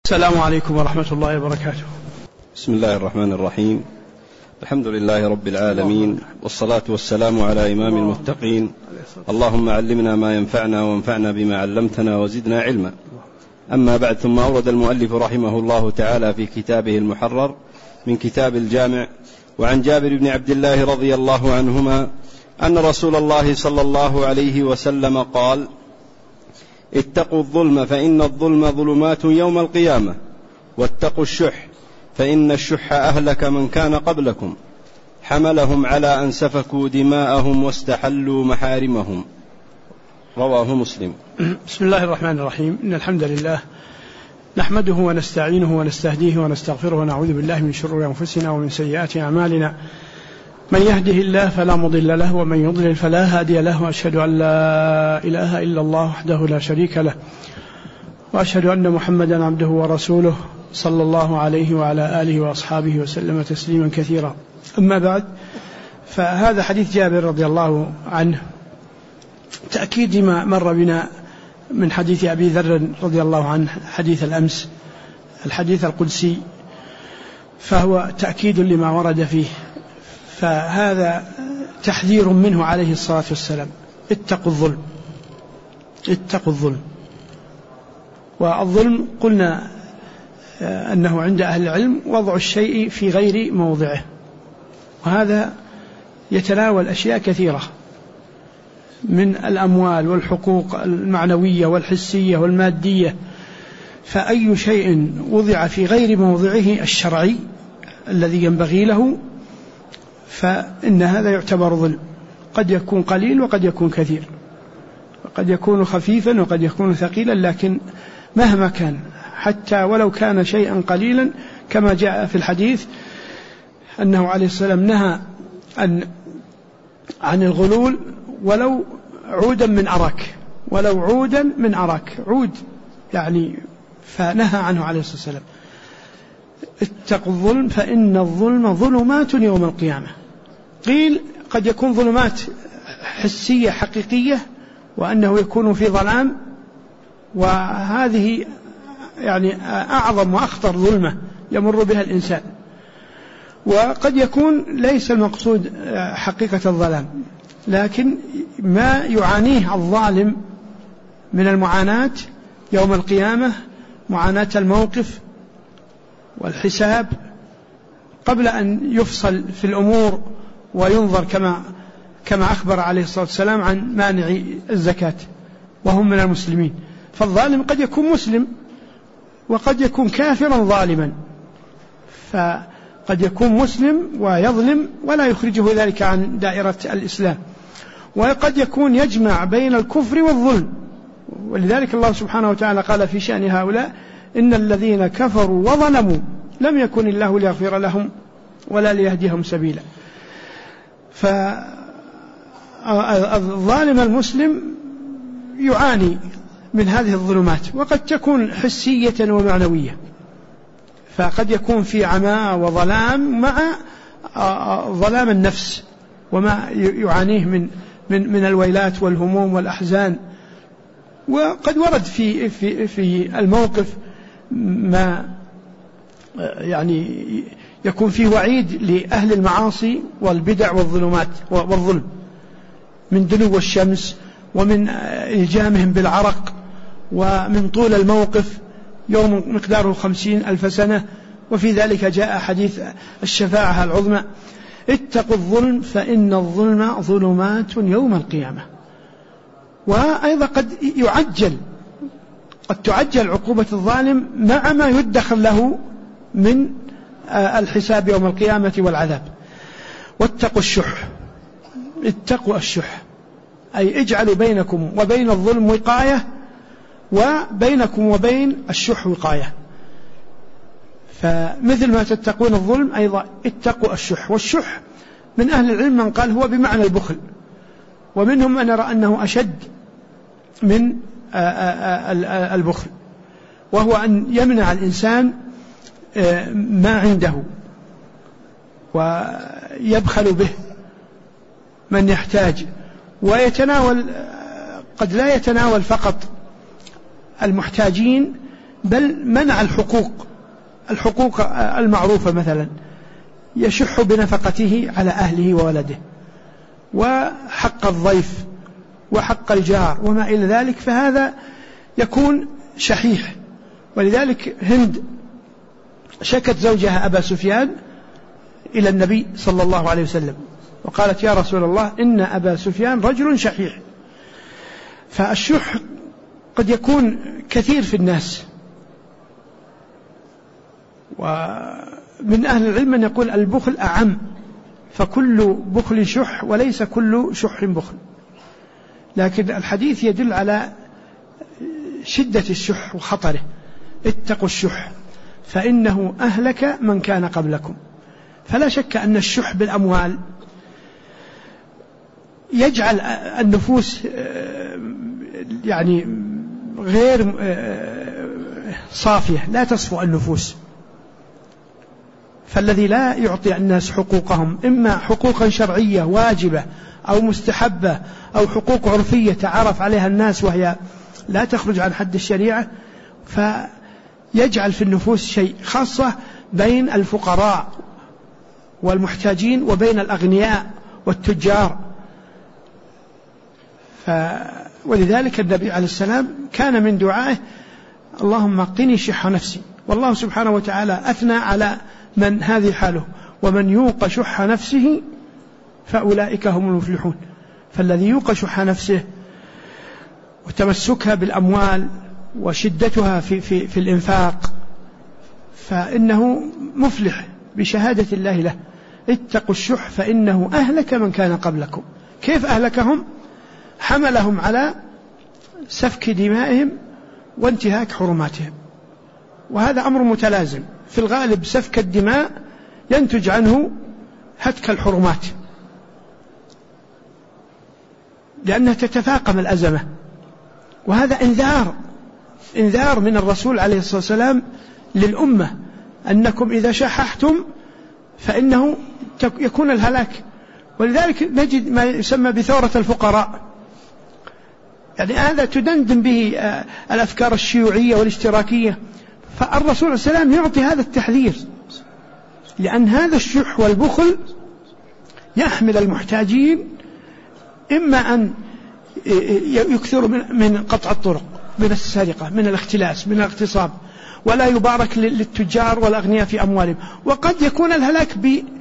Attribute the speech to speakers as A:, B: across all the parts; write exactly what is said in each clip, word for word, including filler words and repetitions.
A: السلام عليكم ورحمة الله وبركاته.
B: بسم الله الرحمن الرحيم. الحمد لله رب العالمين، والصلاة والسلام على إمام المتقين. اللهم علمنا ما ينفعنا وانفعنا بما علمتنا وزدنا علما. أما بعد، ثم أورد المؤلف رحمه الله تعالى في كتابه المحرر من كتاب الجامع وعن جابر بن عبد الله رضي الله عنهما أن رسول الله صلى الله عليه وسلم قال: اتقوا الظلم فإن الظلم ظلمات يوم القيامة، واتقوا الشح فإن الشح أهلك من كان قبلكم، حملهم على أن سفكوا دماءهم واستحلوا محارمهم. رواه مسلم.
A: بسم الله الرحمن الرحيم. إن الحمد لله نحمده ونستعينه ونستهديه ونستغفره ونعوذ بالله من شرور أنفسنا ومن سيئات أعمالنا. من يهده الله فلا مضل له ومن يضلل فلا هادي له، وأشهد أن لا إله إلا الله وحده لا شريك له، وأشهد أن محمدا عبده ورسوله صلى الله عليه وعلى آله وأصحابه وسلم تسليما كثيرا. أما بعد، فهذا حديث جابر رضي الله عنه تأكيد ما مر بنا من حديث أبي ذر رضي الله عنه، حديث الأمس، الحديث القدسي، فهو تأكيد لما ورد فيه. فهذا تحذير منه عليه الصلاة والسلام: اتقوا الظلم، اتقوا الظلم. والظلم قلنا أنه عند أهل العلم وضع الشيء في غير موضعه، وهذا يتناول أشياء كثيرة من الأموال والحقوق المعنوية والحسية والمادية. فأي شيء وضع في غير موضعه الشرعي الذي ينبغي له فإن هذا يعتبر ظلم، قد يكون قليل وقد يكون كثير، وقد يكون خفيفا وقد يكون ثقيلا، لكن مهما كان، حتى ولو كان شيئا قليلا، كما جاء في الحديث أنه عليه السلام نهى عن عن الغلول ولو عودا من أرك، ولو عودا من أرك، عود يعني، فنهى عنه عليه الصلاة والسلام. اتقوا الظلم فإن الظلم ظلمات يوم القيامة. قيل قد يكون ظلمات حسية حقيقية، وأنه يكون في ظلام، وهذه يعني أعظم وأخطر ظلمة يمر بها الإنسان. وقد يكون ليس المقصود حقيقة الظلام، لكن ما يعانيه الظالم من المعاناة يوم القيامة، معاناة الموقف والحساب قبل أن يفصل في الأمور وينظر، كما كما أخبر عليه الصلاة والسلام عن مانع الزكاة وهم من المسلمين. فالظالم قد يكون مسلم وقد يكون كافرا ظالما، فقد يكون مسلم ويظلم ولا يخرجه ذلك عن دائرة الإسلام، وقد يكون يجمع بين الكفر والظلم. ولذلك الله سبحانه وتعالى قال في شأن هؤلاء: إن الذين كفروا وظلموا لم يكن الله ليغفر لهم ولا ليهديهم سبيلا. فالظالم المسلم يعاني من هذه الظلمات، وقد تكون حسية ومعنوية، فقد يكون في عماء وظلام مع ظلام النفس وما يعانيه من من من الويلات والهموم والأحزان. وقد ورد في في في الموقف ما يعني يكون فيه وعيد لأهل المعاصي والبدع والظلمات والظلم، من دنو الشمس، ومن إلجامهم بالعرق، ومن طول الموقف يوم مقداره خمسين ألف سنة. وفي ذلك جاء حديث الشفاعة العظمى: اتقوا الظلم فإن الظلم ظلمات يوم القيامة. وأيضا قد يعجل قد تعجل عقوبة الظالم مع ما يدخر له من الحساب يوم القيامة والعذاب. واتقوا الشح، اتقوا الشح، أي اجعلوا بينكم وبين الظلم وقاية، وبينكم وبين الشح وقاية. فمثل ما تتقون الظلم أيضا اتقوا الشح. والشح من أهل العلم من قال هو بمعنى البخل، ومنهم من يرى أنه أشد من البخل، وهو أن يمنع الإنسان ما عنده ويبخل به من يحتاج، ويتناول قد لا يتناول فقط المحتاجين، بل منع الحقوق الحقوق المعروفة، مثلا يشح بنفقته على أهله وولده، وحق الضيف وحق الجار وما إلى ذلك، فهذا يكون شحيح. ولذلك هند شكت زوجها أبا سفيان إلى النبي صلى الله عليه وسلم وقالت: يا رسول الله، إن أبا سفيان رجل شحيح. فالشح قد يكون كثير في الناس، ومن أهل العلم من يقول البخل أعم، فكل بخل شح وليس كل شح بخل. لكن الحديث يدل على شدة الشح وخطره: اتقوا الشح فإنه أهلك من كان قبلكم. فلا شك أن الشح بالأموال يجعل النفوس يعني غير صافية، لا تصفو النفوس. فالذي لا يعطي الناس حقوقهم، إما حقوقا شرعية واجبة أو مستحبة أو حقوق عرفية تعرف عليها الناس وهي لا تخرج عن حد الشريعة، فيجعل في النفوس شيء، خاصة بين الفقراء والمحتاجين وبين الأغنياء والتجار. ف... ولذلك النبي عليه السلام كان من دعائه: اللهم قني شح نفسي. والله سبحانه وتعالى أثنى على من هذه حاله: ومن يوق شح نفسه فأولئك هم المفلحون. فالذي يوق شح نفسه وتمسكها بالأموال وشدتها في, في, في الإنفاق فإنه مفلح بشهادة الله له. اتقوا الشح فإنه أهلك من كان قبلكم. كيف أهلكهم؟ حملهم على سفك دمائهم وانتهاك حرماتهم، وهذا أمر متلازم. في الغالب سفك الدماء ينتج عنه هتك الحرمات، لأنها تتفاقم الأزمة. وهذا انذار انذار من الرسول عليه الصلاة والسلام للأمة أنكم إذا شححتم فإنه يكون الهلاك. ولذلك نجد ما يسمى بثورة الفقراء، يعني هذا تدندن به الأفكار الشيوعية والاشتراكية. فالرسول عليه السلام يعطي هذا التحذير، لأن هذا الشح والبخل يحمل المحتاجين إما أن يكثروا من قطع الطرق، من السرقة، من الاختلاس، من الاغتصاب، ولا يبارك للتجار والأغنياء في أموالهم. وقد يكون الهلاك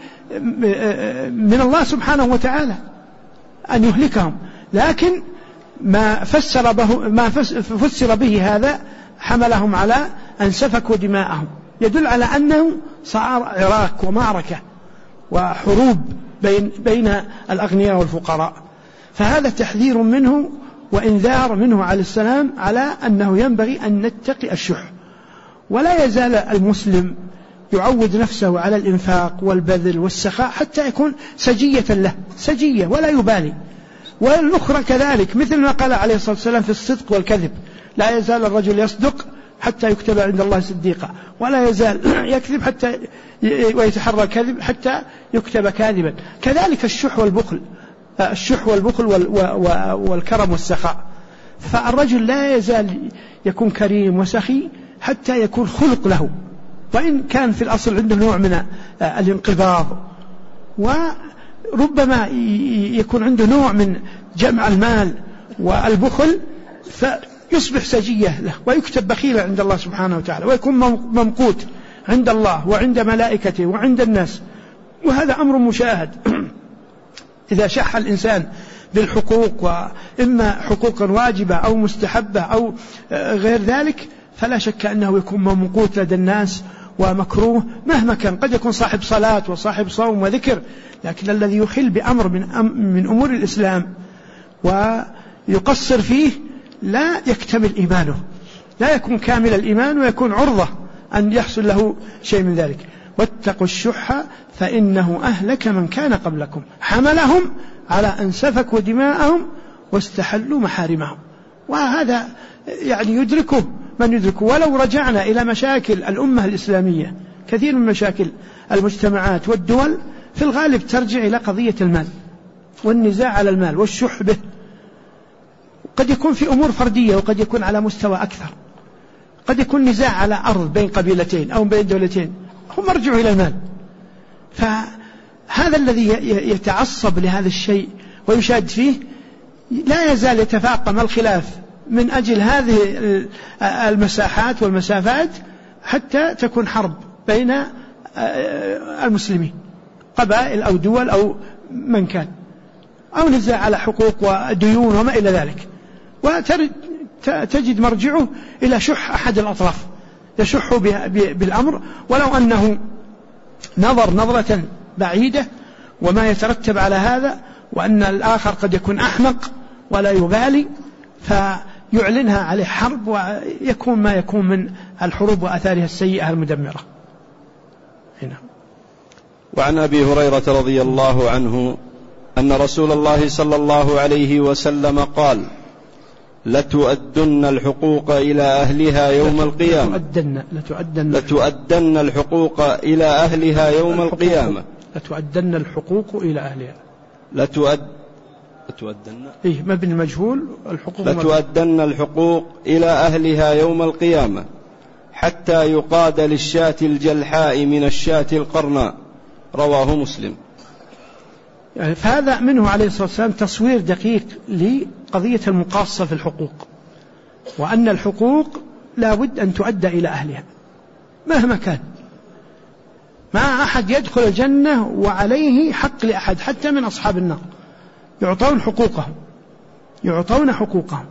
A: من الله سبحانه وتعالى أن يهلكهم، لكن ما فسر به, ما فسر به هذا حملهم على أن سفكوا دماءهم، يدل على أنه صار عراك ومعركة وحروب بين, بين الأغنياء والفقراء. فهذا تحذير منه وإنذار منه عليه السلام على أنه ينبغي أن نتقي الشح. ولا يزال المسلم يعود نفسه على الإنفاق والبذل والسخاء حتى يكون سجية له، سجية ولا يبالي. والأخرى كذلك، مثل ما قال عليه الصلاة والسلام في الصدق والكذب: لا يزال الرجل يصدق حتى يكتب عند الله صديقا، ولا يزال يكذب حتى ويتحرى الكذب حتى يكتب كاذبا. كذلك الشح والبخل، الشح والبخل والكرم والسخاء. فالرجل لا يزال يكون كريم وسخي حتى يكون خلق له، وإن كان في الأصل عنده نوع من الانقباض، وربما يكون عنده نوع من جمع المال والبخل، فيصبح سجية له ويكتب بخيلا عند الله سبحانه وتعالى، ويكون ممقوت عند الله وعند ملائكته وعند الناس. وهذا أمر مشاهد. إذا شح الإنسان بالحقوق، وإما حقوقا واجبة أو مستحبة أو غير ذلك، فلا شك أنه يكون ممقوت لدى الناس ومكروه مهما كان. قد يكون صاحب صلاة وصاحب صوم وذكر، لكن الذي يخل بأمر من, من أمور الإسلام ويقصر فيه لا يكتمل إيمانه، لا يكون كامل الإيمان، ويكون عرضة أن يحصل له شيء من ذلك. واتقوا الشح فإنه أهلك من كان قبلكم، حملهم على أن سفكوا دماءهم واستحلوا محارمهم. وهذا يعني يدركه من يدركه. ولو رجعنا إلى مشاكل الأمة الإسلامية، كثير من مشاكل المجتمعات والدول في الغالب ترجع إلى قضية المال والنزاع على المال والشح به. قد يكون في أمور فردية، وقد يكون على مستوى أكثر. قد يكون نزاع على أرض بين قبيلتين أو بين دولتين، هو مرجع إلى المال. فهذا الذي يتعصب لهذا الشيء ويشاد فيه لا يزال يتفاقم الخلاف من أجل هذه المساحات والمسافات حتى تكون حرب بين المسلمين، قبائل أو دول أو من كان، أو نزاع على حقوق وديون وما إلى ذلك، وتجد مرجعه إلى شح أحد الأطراف يشح بالأمر، ولو أنه نظر نظرة بعيدة وما يترتب على هذا، وأن الآخر قد يكون أحمق ولا يبالي فيعلنها عليه حرب، ويكون ما يكون من الحروب وأثارها السيئة المدمرة. هنا.
B: وعن أبي هريرة رضي الله عنه أن رسول الله صلى الله عليه وسلم قال: لتؤدن الحقوق إلى أهلها يوم القيامة
A: لتؤدن, لتؤدن,
B: لتؤدن الحقوق إلى أهلها يوم القيامة
A: لتؤدن الحقوق إلى أهلها
B: لتؤد لتؤدن
A: إيه مبني مجهول الحقوق
B: لتؤدن الحقوق إلى أهلها يوم القيامة حتى يقاد للشاة الجلحاء من الشاة القرناء. رواه مسلم.
A: يعني فهذا منه عليه الصلاة والسلام تصوير دقيق لقضية المقاصة في الحقوق، وأن الحقوق لا بد أن تؤدى إلى أهلها مهما كان. ما أحد يدخل الجنة وعليه حق لأحد حتى من أصحاب النار، يعطون حقوقهم يعطون حقوقهم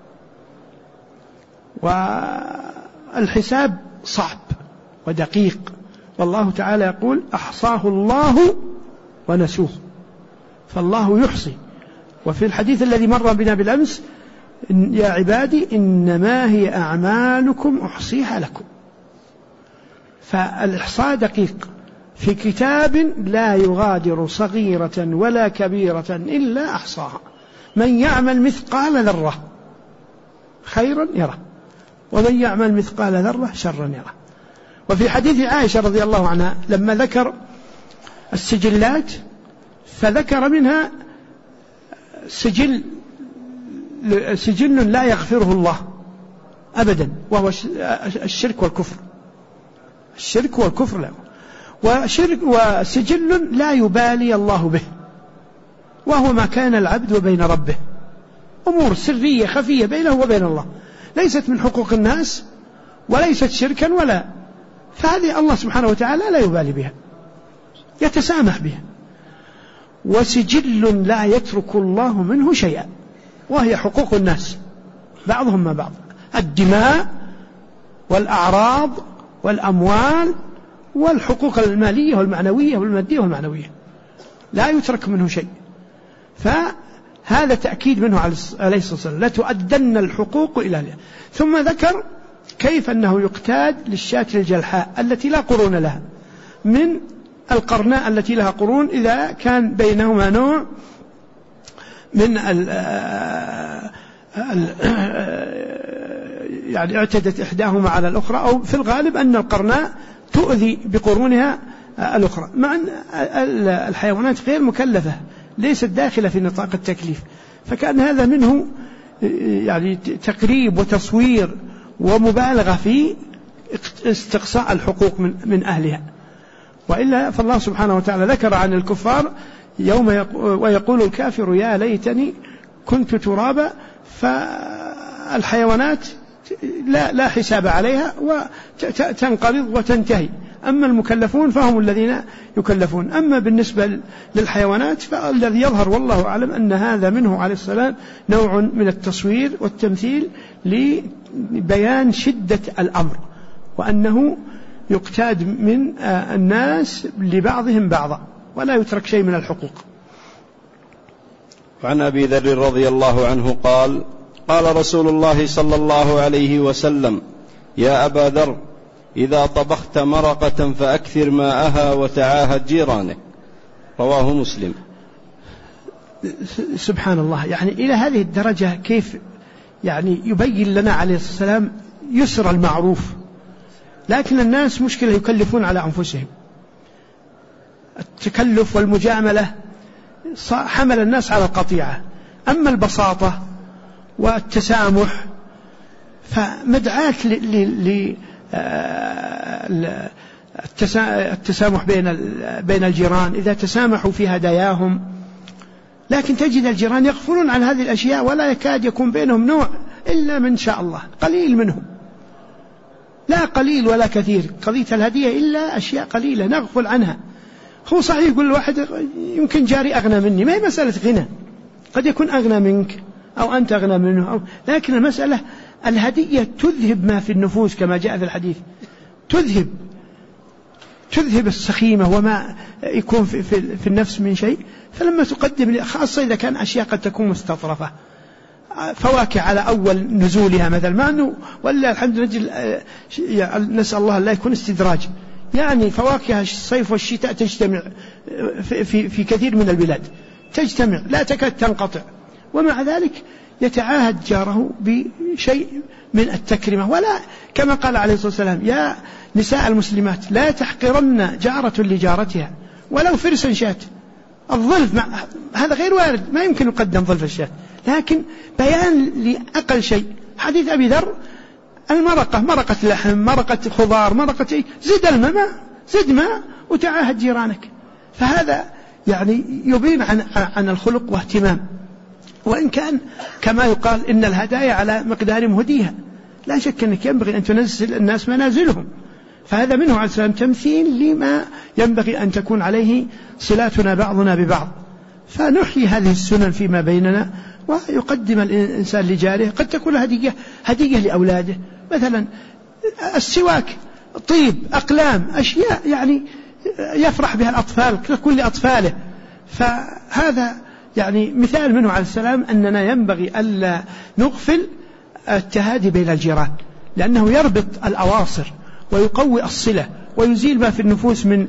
A: والحساب صعب ودقيق، والله تعالى يقول: أحصاه الله ونسوه، فالله يحصي. وفي الحديث الذي مر بنا بالأمس: يا عبادي إنما هي أعمالكم أحصيها لكم. فالإحصاء دقيق في كتاب لا يغادر صغيرة ولا كبيرة إلا أحصاها، من يعمل مثقال ذرة خيرا يره، ومن يعمل مثقال ذرة شرا يره. وفي حديث عائشة رضي الله عنها لما ذكر السجلات فذكر منها سجل سجل لا يغفره الله أبدا، وهو الشرك والكفر. الشرك والكفر لا، وشرك وسجل لا يبالي الله به، وهو ما كان العبد وبين ربه، أمور سرية خفية بينه وبين الله، ليست من حقوق الناس وليست شركا ولا، فهذه الله سبحانه وتعالى لا يبالي بها، يتسامح بها. وسجل لا يترك الله منه شيئا، وهي حقوق الناس بعضهم ما بعض، الدماء والأعراض والأموال والحقوق المالية والمعنوية والمادية والمعنوية، لا يترك منه شيء. فهذا تأكيد منه عليه الصلاة والسلام: لا تؤدن الحقوق إلى أهلها. ثم ذكر كيف أنه يقتاد للشاة الجلحاء التي لا قرون لها من القرناء التي لها قرون، إذا كان بينهما نوع من ال يعني اعتدت إحداهما على الأخرى، أو في الغالب أن القرناء تؤذي بقرونها الأخرى، مع أن الحيوانات غير مكلفة، ليست داخلة في نطاق التكليف. فكان هذا منه يعني تقريب وتصوير ومبالغة في استقصاء الحقوق من, من أهلها. وإلا فالله سبحانه وتعالى ذكر عن الكفار يوم ويقول الكافر: يا ليتني كنت ترابا. فالحيوانات لا, لا حساب عليها وتنقرض وتنتهي، أما المكلفون فهم الذين يكلفون. أما بالنسبة للحيوانات فالذي يظهر والله أعلم أن هذا منه عليه السلام نوع من التصوير والتمثيل لبيان شدة الأمر، وأنه يقتاد من الناس لبعضهم بعضا ولا يترك شيء من الحقوق.
B: وعن أبي ذر رضي الله عنه قال: قال رسول الله صلى الله عليه وسلم: يا أبا ذر، إذا طبخت مرقة فأكثر ماءها وتعاهد جيرانك. رواه مسلم.
A: سبحان الله، يعني إلى هذه الدرجة كيف يعني يبين لنا عليه الصلاة والسلام يسر المعروف. لكن الناس مشكلة يكلفون على أنفسهم، التكلف والمجاملة حمل الناس على القطيعة. أما البساطة والتسامح فمدعاة للتسامح بين بين الجيران إذا تسامحوا في هداياهم. لكن تجد الجيران يغفلون عن هذه الأشياء ولا يكاد يكون بينهم نوع إلا من شاء الله، قليل منهم، لا قليل ولا كثير. قضية الهدية إلا أشياء قليلة نغفل عنها. هو صحيح يقول الواحد يمكن جاري أغنى مني، ما هي مسألة غنى، قد يكون أغنى منك أو أنت أغنى منه أو، لكن المسألة الهدية تذهب ما في النفوس كما جاء في الحديث، تذهب تذهب السخيمة وما يكون في, في, في النفس من شيء. فلما تقدم، خاصة إذا كان أشياء قد تكون مستطرفة، فواكه على أول نزولها مثل ما أنه، ولا الحمد لله نسأل الله لا يكون استدراج، يعني فواكه الصيف والشتاء تجتمع في, في, في كثير من البلاد، تجتمع لا تكاد تنقطع، ومع ذلك يتعاهد جاره بشيء من التكرمة. ولا كما قال عليه الصلاة والسلام: يا نساء المسلمات لا تحقرن جارة لجارتها ولو فرسا شاة. الظلف مع هذا غير وارد، ما يمكن يقدم ظلف الشاة، لكن بيان لأقل شيء. حديث أبي ذر: المرقة مرقة لحم، مرقة خضار، مرقة إيه، زد الماء، زد ماء وتعاهد جيرانك. فهذا يعني يبين عن عن الخلق واهتمام. وإن كان كما يقال إن الهدايا على مقدار مهديها، لا شك أنك ينبغي أن تنزل الناس منازلهم، فهذا منه عليه السلام تمثيل لما ينبغي أن تكون عليه صلاتنا بعضنا ببعض. فنحيي هذه السنن فيما بيننا، ويقدم الإنسان لجاره. قد تكون هدية هدية لأولاده، مثلا السواك، طيب، أقلام، أشياء يعني يفرح بها الأطفال، تكون لأطفاله. فهذا يعني مثال منه عليه السلام أننا ينبغي ألا نغفل التهادي بين الجيران، لأنه يربط الأواصر ويقوي الصلة ويزيل ما في النفوس من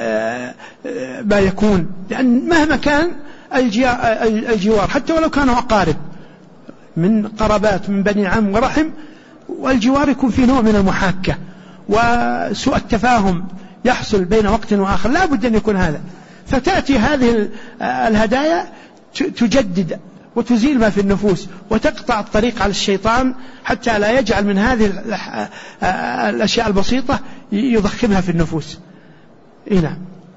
A: ما يكون. لأن مهما كان الجوار حتى ولو كانوا أقارب من قرابات من بني عم ورحم، والجوار يكون في نوع من المحاكة وسوء التفاهم يحصل بين وقت وآخر، لا بد أن يكون هذا. فتأتي هذه الهدايا تجدد وتزيل ما في النفوس وتقطع الطريق على الشيطان حتى لا يجعل من هذه الأشياء البسيطة يضخمها في النفوس. نعم.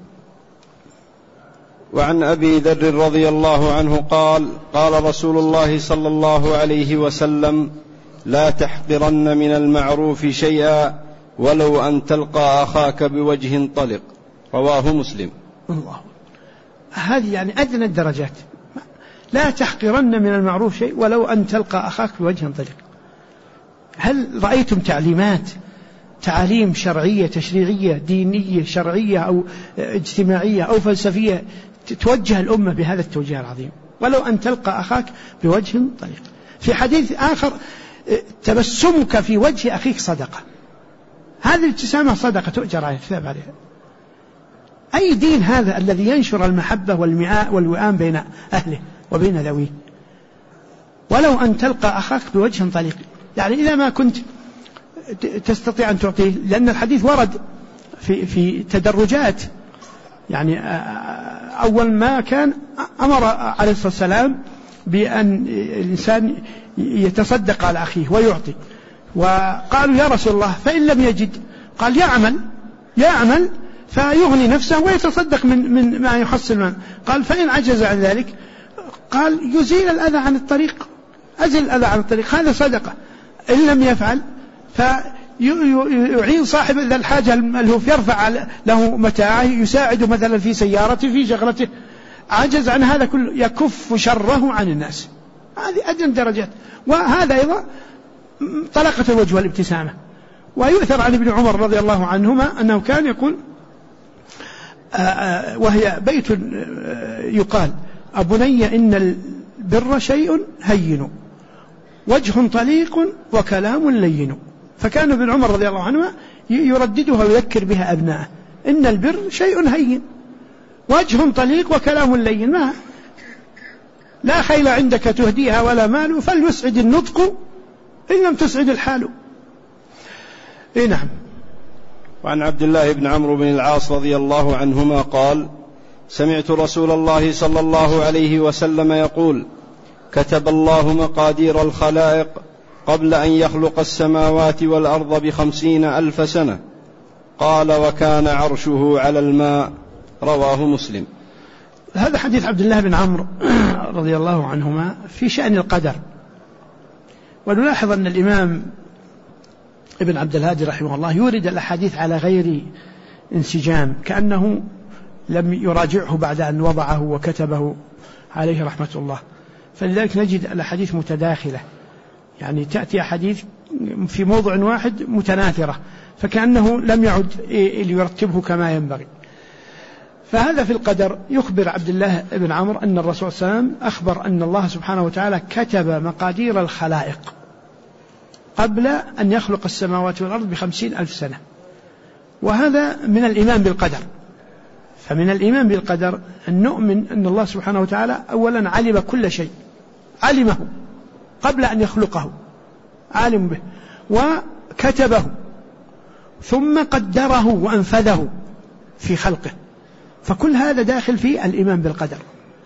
B: وعن أبي ذر رضي الله عنه قال: قال رسول الله صلى الله عليه وسلم: لا تحقرن من المعروف شيئا ولو أن تلقى أخاك بوجه طلق. رواه مسلم.
A: الله، هذه يعني أدنى الدرجات. لا تحقرن من المعروف شيء ولو أن تلقى أخاك بوجه طلق. هل رأيتم تعليمات، تعاليم شرعية تشريعية دينية شرعية أو اجتماعية أو فلسفية توجه الأمة بهذا التوجيه العظيم؟ ولو أن تلقى أخاك بوجه طلق. في حديث آخر: تبسمك في وجه أخيك صدقة. هذه الابتسامة صدقة تؤجر عليها، تثاب عليها. أي دين هذا الذي ينشر المحبة والمعاء والوئام بين أهله وبين ذويه؟ ولو أن تلقى أخاك بوجه طليق، يعني إذا ما كنت تستطيع أن تعطيه، لأن الحديث ورد في, في تدرجات. يعني أول ما كان أمر عليه الصلاة والسلام بأن الإنسان يتصدق على أخيه ويعطي، وقالوا: يا رسول الله فإن لم يجد؟ قال: يعمل يعمل فيغني نفسه ويتصدق من, من ما يحصل منه. قال: فإن عجز عن ذلك؟ قال: يزيل الأذى عن الطريق، أزل الأذى عن الطريق، هذا صدقة. إن لم يفعل فيعين صاحب ذا الحاجة الملهوف، يرفع له متاعه، يساعد مثلا في سيارته في شغلته. عجز عن هذا كله يكف شره عن الناس. هذه أدنى درجات. وهذا أيضا طلقة الوجه والابتسامة. ويؤثر عن ابن عمر رضي الله عنهما أنه كان يقول، وهي بيت يقال: أبني إن البر شيء هين وجه طليق وكلام لين. فكان ابن عمر رضي الله عنه يرددها ويذكر بها أبناءه: إن البر شيء هين وجه طليق وكلام لين، ما لا خيل عندك تهديها ولا مال، فليسعد النطق إن لم تسعد الحال. إيه نعم.
B: وعن عبد الله بن عمرو بن العاص رضي الله عنهما قال: سمعت رسول الله صلى الله عليه وسلم يقول: كتب الله مقادير الخلائق قبل أن يخلق السماوات والأرض بخمسين ألف سنة. قال: وكان عرشه على الماء. رواه مسلم.
A: هذا حديث عبد الله بن عمرو رضي الله عنهما في شأن القدر. ونلاحظ أن الإمام ابن عبد الهادي رحمه الله يورد الأحاديث على غير انسجام، كأنه لم يراجعه بعد أن وضعه وكتبه عليه رحمة الله، فلذلك نجد الأحاديث متداخلة، يعني تأتي أحاديث في موضع واحد متناثرة، فكأنه لم يعد ليرتبه كما ينبغي. فهذا في القدر يخبر عبد الله بن عمرو أن الرسول صلى الله عليه وسلم أخبر أن الله سبحانه وتعالى كتب مقادير الخلائق قبل أن يخلق السماوات والأرض بخمسين ألف سنة، وهذا من الإيمان بالقدر. فمن الإيمان بالقدر أن نؤمن أن الله سبحانه وتعالى أولا علم كل شيء، علمه قبل أن يخلقه، عالم به وكتبه، ثم قدره وأنفذه في خلقه، فكل هذا داخل في الإيمان بالقدر.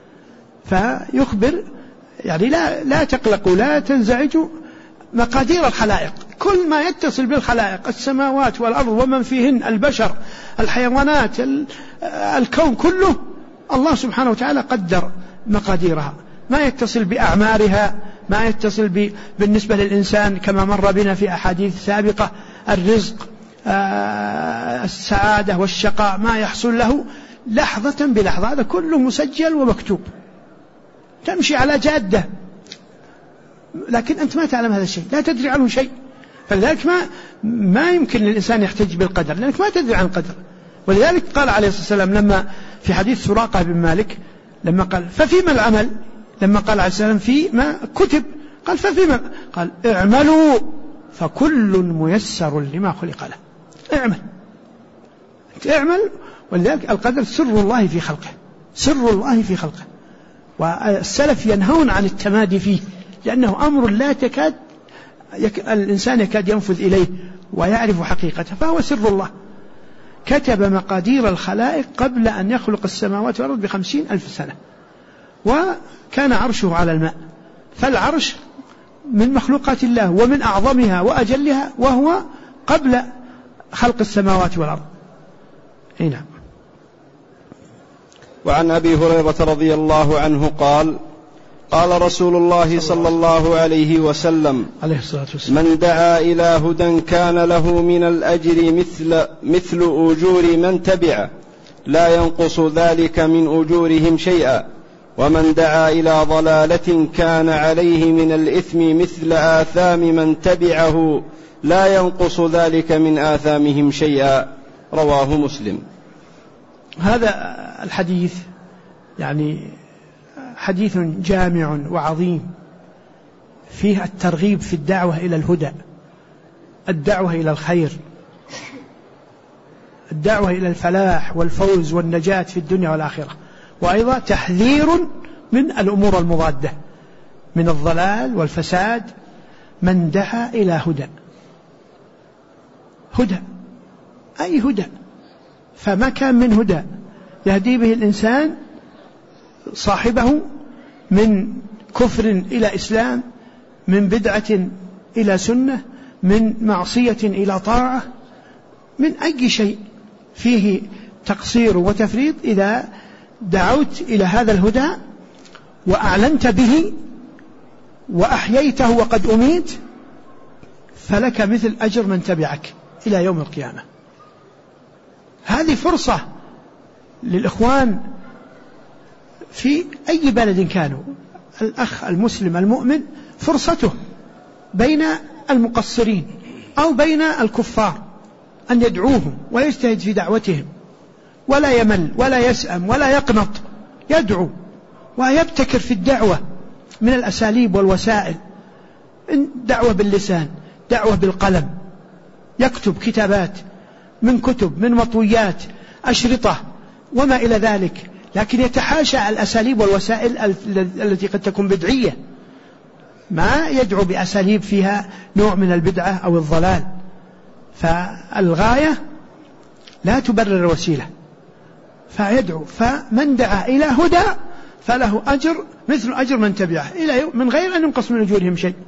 A: فيخبر يعني لا, لا تقلقوا لا تنزعجوا، مقادير الخلائق كل ما يتصل بالخلائق، السماوات والأرض ومن فيهن، البشر، الحيوانات، الكون كله، الله سبحانه وتعالى قدر مقاديرها، ما يتصل بأعمارها، ما يتصل بالنسبة للإنسان كما مر بنا في أحاديث سابقة، الرزق، السعادة والشقاء، ما يحصل له لحظة بلحظة، هذا كله مسجل ومكتوب. تمشي على جادة لكن أنت ما تعلم هذا الشيء، لا تدري عنه شيء، فلذلك ما, ما يمكن للإنسان يحتج بالقدر لأنك ما تدري عن القدر. ولذلك قال عليه الصلاة والسلام لما في حديث سراقة بن مالك لما قال ففيما العمل، لما قال عليه الصلاة والسلام فيما كتب، قال ففيما، قال اعملوا فكل ميسر لما خلق له. اعمل اعمل. ولذلك القدر سر الله في خلقه، سر الله في خلقه، والسلف ينهون عن التمادي فيه لأنه أمر لا تكاد يك... الإنسان يكاد ينفذ إليه ويعرف حقيقته، فهو سر الله. كتب مقادير الخلائق قبل أن يخلق السماوات والأرض بخمسين ألف سنة، وكان عرشه على الماء، فالعرش من مخلوقات الله ومن أعظمها وأجلها، وهو قبل خلق السماوات والأرض. هنا.
B: وعن أبي هريرة رضي الله عنه قال: قال رسول الله صلى الله عليه وسلم: من دعا إلى هدى كان له من الأجر مثل, مثل أجور من تبعه لا ينقص ذلك من أجورهم شيئا، ومن دعا إلى ضلالة كان عليه من الإثم مثل آثام من تبعه لا ينقص ذلك من آثامهم شيئا. رواه مسلم.
A: هذا الحديث يعني حديث جامع وعظيم، فيه الترغيب في الدعوة إلى الهدى، الدعوة إلى الخير، الدعوة إلى الفلاح والفوز والنجاة في الدنيا والآخرة، وأيضا تحذير من الأمور المضادة من الضلال والفساد. من دعا إلى هدى، هدى أي هدى، فما كان من هدى يهدي به الإنسان صاحبه من كفر إلى إسلام، من بدعة إلى سنة، من معصية إلى طاعة، من أي شيء فيه تقصير وتفريط، إذا دعوت إلى هذا الهدى وأعلنت به وأحييته وقد أميت فلك مثل أجر من تبعك إلى يوم القيامة. هذه فرصة للإخوان في أي بلد كانوا، الأخ المسلم المؤمن فرصته بين المقصرين أو بين الكفار أن يدعوهم ويجتهد في دعوتهم، ولا يمل ولا يسأم ولا يقنط، يدعو ويبتكر في الدعوة من الأساليب والوسائل، دعوة باللسان، دعوة بالقلم، يكتب كتابات من كتب، من مطويات، أشرطة وما إلى ذلك، لكن يتحاشى الأساليب والوسائل التي قد تكون بدعية، ما يدعو بأساليب فيها نوع من البدعة أو الضلال. فالغاية لا تبرر الوسيلة، فيدعو. فمن دعا إلى هدى فله أجر مثل أجر من تبعه إلى يوم، من غير أن ينقص من أجورهم شيء.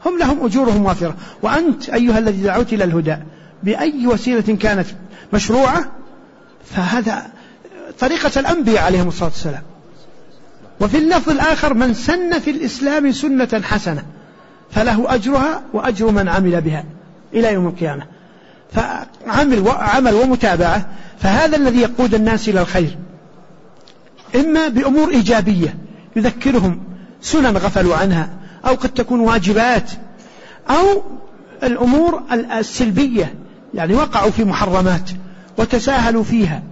A: هم لهم أجورهم وافرة. وأنت أيها الذي دعوت إلى الهدى بأي وسيلة كانت مشروعة فهذا طريقة الأنبياء عليهم الصلاة والسلام. وفي اللفظ الآخر من سن في الإسلام سنة حسنة فله أجرها وأجر من عمل بها إلى يوم القيامة. فعمل وعمل ومتابعة، فهذا الذي يقود الناس إلى الخير، إما بأمور إيجابية يذكرهم سنن غفلوا عنها، أو قد تكون واجبات، أو الأمور السلبية يعني وقعوا في محرمات وتساهلوا فيها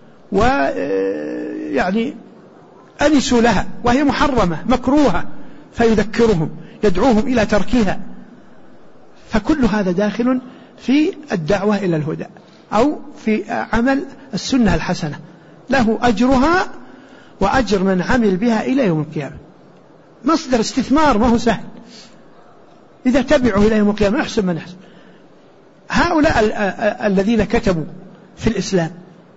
A: ويعني أنسوا لها وهي محرمة مكروهة فيذكرهم يدعوهم إلى تركها. فكل هذا داخل في الدعوة إلى الهدى أو في عمل السنة الحسنة، له أجرها وأجر من عمل بها إلى يوم القيامة. مصدر استثمار ما هو سهل، إذا تبعوا إلى يوم القيامة أحسن من أحسن. هؤلاء الذين كتبوا في الإسلام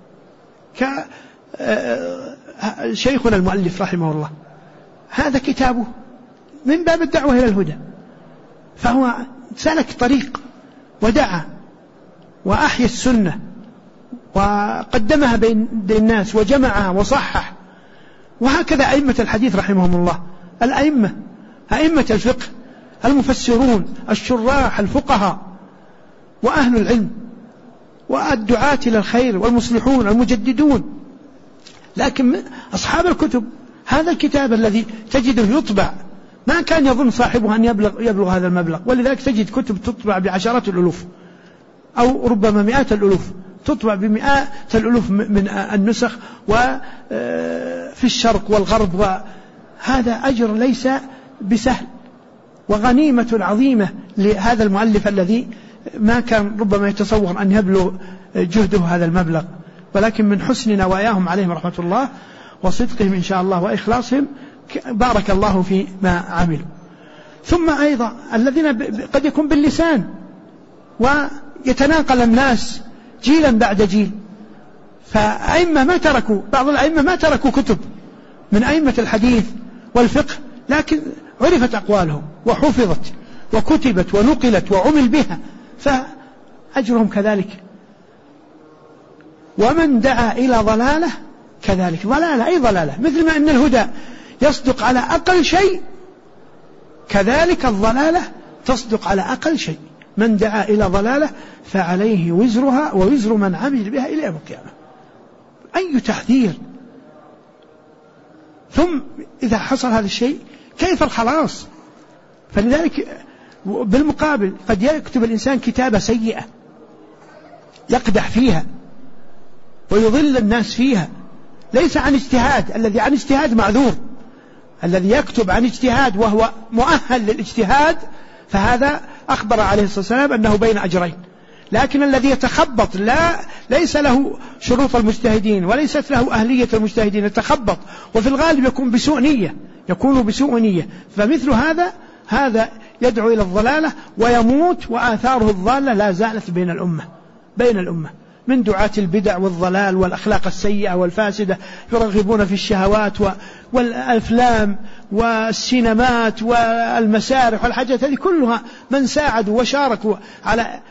A: كشيخنا المؤلف رحمه الله، هذا كتابه من باب الدعوة إلى الهدى، فهو سلك طريق ودعا وأحيا السنة وقدمها بين الناس وجمعها وصحح. وهكذا أئمة الحديث رحمهم الله، الأئمة أئمة الفقه، المفسرون، الشراح، الفقهاء، وأهل العلم، والدعاة إلى الخير، والمصلحون، المجددون. لكن أصحاب الكتب، هذا الكتاب الذي تجده يطبع ما كان يظن صاحبه أن يبلغ, يبلغ هذا المبلغ، ولذلك تجد كتب تطبع بعشرات الألوف أو ربما مئات الألوف، تطبع بمئات الألوف من النسخ وفي الشرق والغرب، وهذا أجر ليس بسهل وغنيمة عظيمة لهذا المؤلف الذي ما كان ربما يتصور أن يبلغ جهده هذا المبلغ، ولكن من حسن نواياهم عليهم رحمة الله وصدقهم إن شاء الله وإخلاصهم بارك الله في ما عملوا. ثم أيضا الذين قد يكون باللسان ويتناقل الناس جيلا بعد جيل، فأئمة ما تركوا، بعض الأئمة ما تركوا كتب من أئمة الحديث والفقه، لكن عرفت أقوالهم وحفظت وكتبت ونقلت وعمل بها، فأجرهم كذلك. ومن دعا إلى ضلالة كذلك، ضلالة أي ضلالة، مثل ما أن الهدى يصدق على أقل شيء كذلك الضلالة تصدق على أقل شيء. من دعا إلى ضلالة فعليه وزرها ووزر من عمل بها إلى يوم القيامة. أي تحذير! ثم إذا حصل هذا الشيء كيف الخلاص؟ فلذلك بالمقابل قد يكتب الإنسان كتابة سيئة يقدح فيها ويضل الناس فيها، ليس عن اجتهاد، الذي عن اجتهاد معذور، الذي يكتب عن اجتهاد وهو مؤهل للاجتهاد فهذا أخبر عليه الصلاة والسلام أنه بين أجرين. لكن الذي يتخبط لا ليس له شروط المجتهدين وليست له أهلية المجتهدين، يتخبط وفي الغالب يكون بسوء نية، يكون بسوء نية، فمثل هذا هذا يدعو إلى الضلالة ويموت وآثاره الضالة لا زالت بين الأمة بين الأمة من دعاة البدع والضلال والأخلاق السيئة والفاسدة، يرغبون في الشهوات والأفلام والسينمات والمسارح والحاجات هذه كلها، من ساعدوا وشاركوا على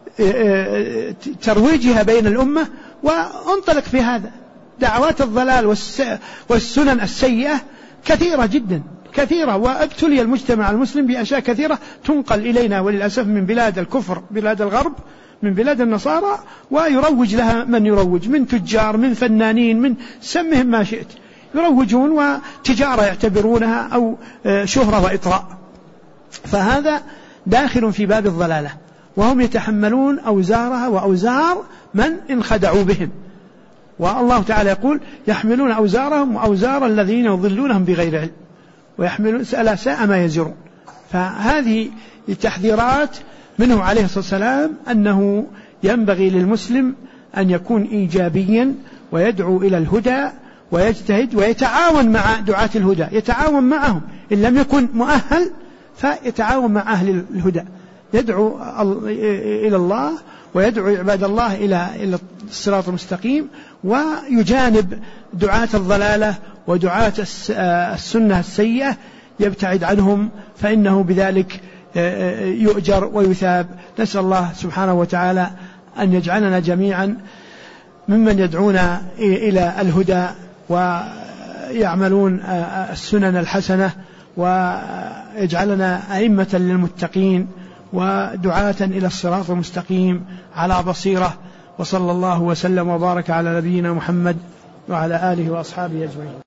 A: ترويجها بين الأمة وانطلق في هذا. دعوات الضلال والسنن السيئة كثيرة جدا كثيرة، وابتلي المجتمع المسلم بأشياء كثيرة تنقل إلينا وللأسف من بلاد الكفر، بلاد الغرب، من بلاد النصارى، ويروج لها من يروج، من تجار، من فنانين، من سمهم ما شئت، يروجون وتجارة يعتبرونها أو شهرة وإطراء. فهذا داخل في باب الضلالة، وهم يتحملون أوزارها وأوزار من انخدعوا بهم. والله تعالى يقول يحملون أوزارهم وأوزار الذين يضلونهم بغير علم ويحملون ألا ساء ما يزرون. فهذه التحذيرات منه عليه الصلاة والسلام أنه ينبغي للمسلم أن يكون إيجابيا ويدعو إلى الهدى ويجتهد ويتعاون مع دعاة الهدى، يتعاون معهم إن لم يكن مؤهل فيتعاون مع أهل الهدى، يدعو إلى الله ويدعو عباد الله إلى الصراط المستقيم، ويجانب دعاة الضلالة ودعاة السنة السيئة يبتعد عنهم، فإنه بذلك يؤجر ويثاب. نسأل الله سبحانه وتعالى أن يجعلنا جميعا ممن يدعون إلى الهدى ويعملون السنن الحسنة، ويجعلنا أئمة للمتقين ودعاة إلى الصراط المستقيم على بصيرة. وصلى الله وسلم وبارك على نبينا محمد وعلى آله وأصحابه أجمعين.